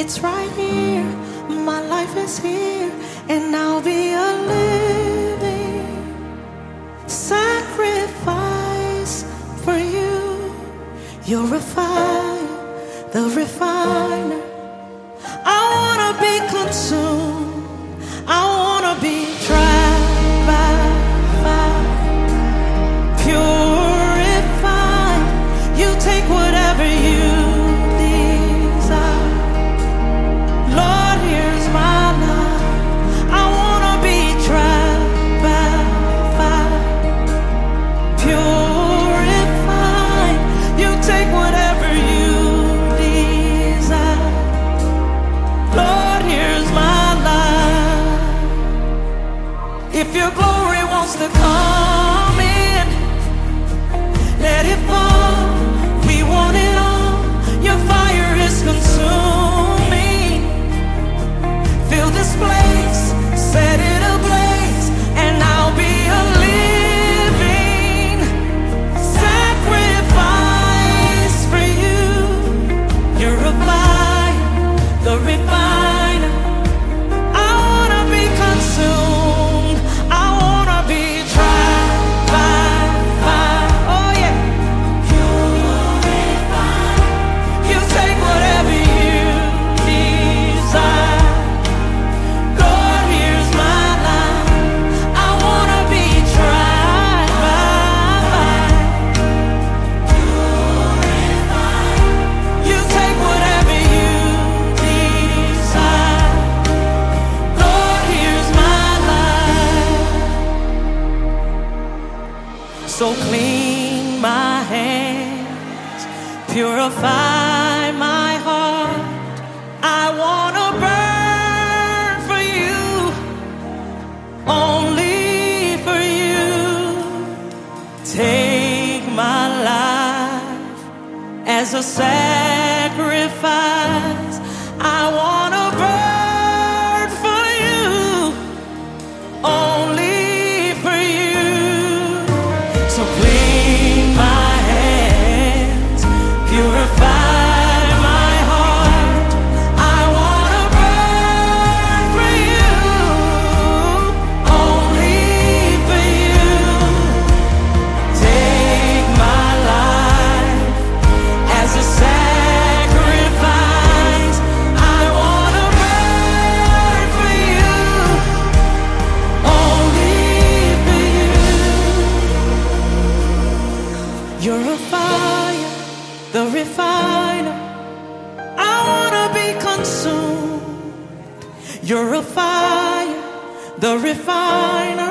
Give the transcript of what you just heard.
It's right here, my life is here, and I'll be a living sacrifice for you. You're refined, the refiner. I wanna be consumed, I wanna be tried by fire, purified. You take whatever you desire. Lord, here's my life. I wanna be tried by fire, purified. You take whatever you desire. Lord, here's my life. If your glory wants to come in, let it fall. We want it all. Your fire is consuming. Fill this place, set it ablaze, and I'll be a living sacrifice for you. You're a fire, the refiner. I wanna be consumed, I wanna be tried by fire. Oh yeah. Purified. You take whatever you desire. Lord, here's my life. I wanna be tried by fire. Purified. You take whatever you desire. Lord, here's my life. So clean my hands, purify my heart. I wanna burn for you, only for you. Take my life as a sacrifice. I wanna burn for you, only for you. So clean my hands, purify my heart. I wanna burn for you, only for you. Take my life as a sacrifice. I wanna burn for you, only for you. You're a fire, the refiner. I wanna be consumed. You're a fire, the refiner.